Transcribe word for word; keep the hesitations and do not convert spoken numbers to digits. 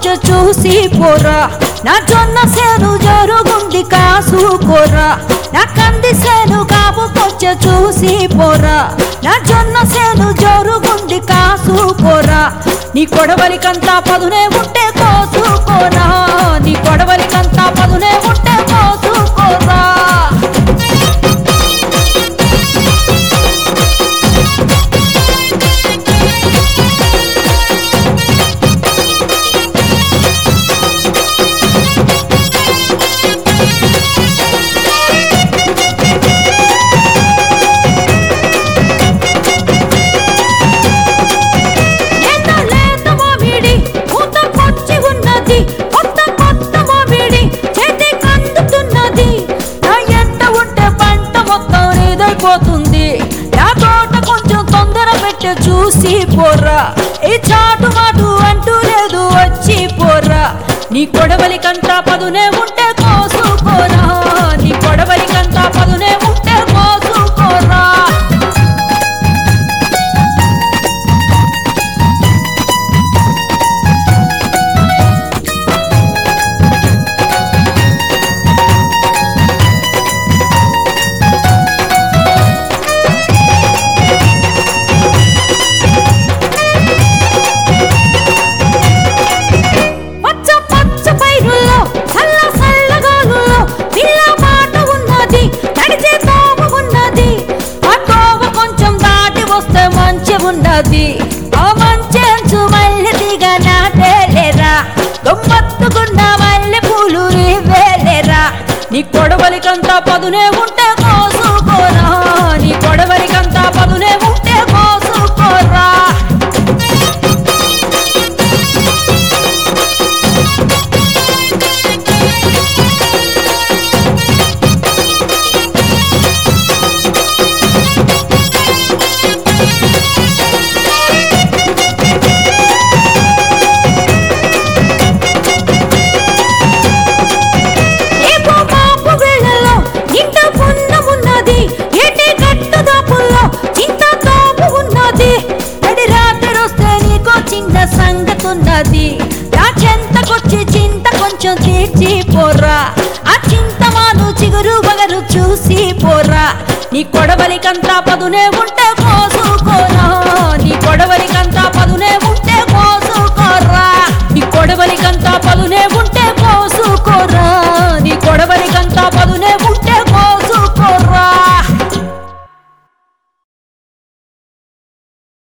కొంచెం చూసి పోరా నా జొన్న సేను జరుగుంది కాసుకోరా నా కంది సేను కాపు కొంచెం చూసి పోరా నా జొన్న సేను జరుగుంది కాసుకోరా నీ కొడవలికంతా పదునే ఉంటే కోసుకోరా నీ కొడవలికంతా పదునే ఉంటే కోసుకోరా నా తోట కొంచెం తొందర పెట్టే చూసి పోరా ఈ చాటు మాటు అంటూ లేదు వచ్చి పోరా నీ కొడవలికంతా పదునే ఉంటే కోసుకోరా నీ కొడవలికంతా పదునే ఉంటే కోసుకోరా ఉన్నది ఆ మంచెంచు మల్లె దిగ నాటేలేరా గమ్మత్తుకున్న మల్లె పూలు వేలేరా నీ కొడవలికంతా పదునే ఉంటే కోసుకోరా నీ కొడవలికంతా పదునే ఉంటే కోసుకోరా సంగతున్నది నా చెంతకొచ్చి చింత కొంచెం తీర్చి పోరా ఆ చింతమాను చిగురు బగరు చూసి పోరా నీ కొడవలికంతా పదునే ఉంటే కోసు